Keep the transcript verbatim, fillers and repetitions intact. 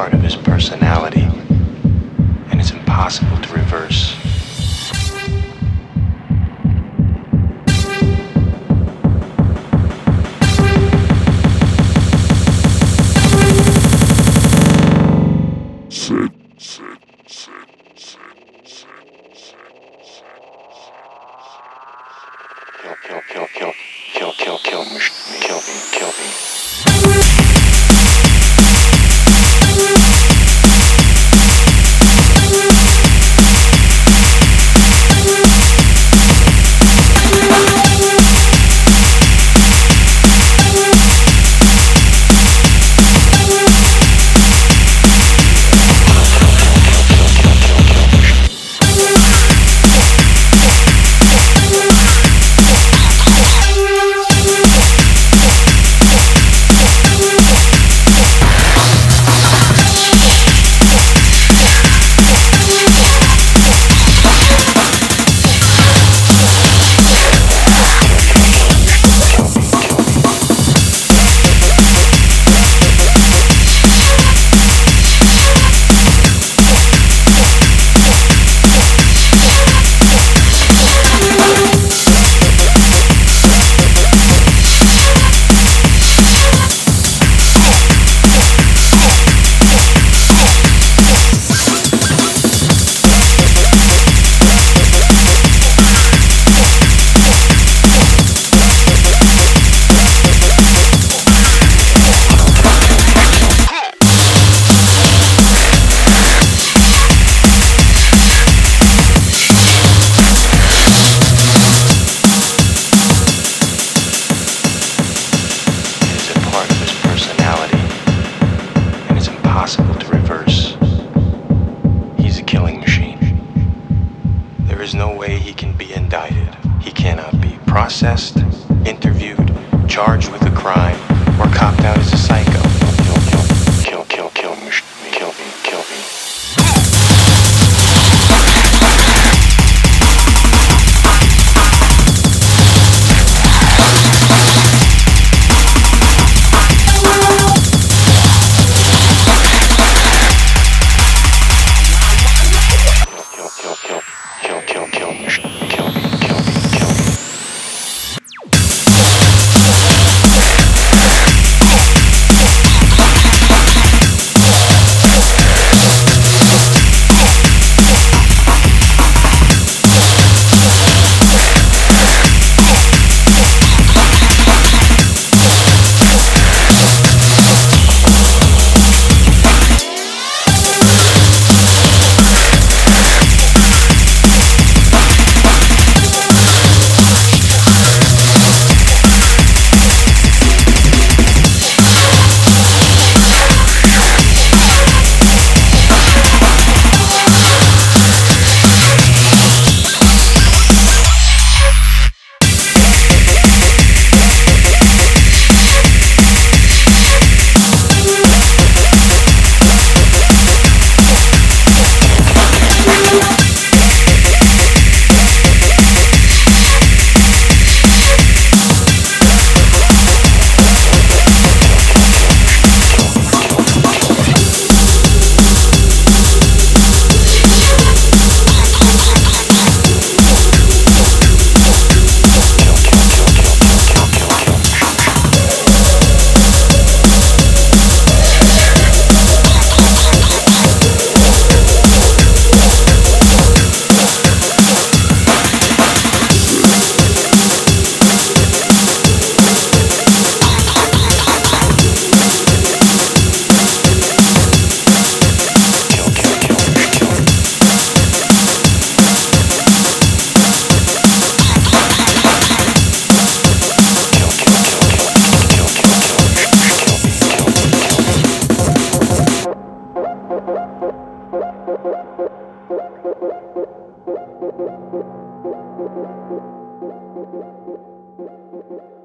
part of his personality, and it's impossible to reverse. Sit, sit, sit, sit, sit, Kill, kill, kill, kill, kill, kill, kill, kill me, kill me, kill me. Impossible to reverse. He's a killing machine. There is no way he can be indicted. He cannot be processed, interviewed, charged with a crime, or copped out as a psycho. Kill, kill, kill, kill, kill, kill, kill me, kill me. sit.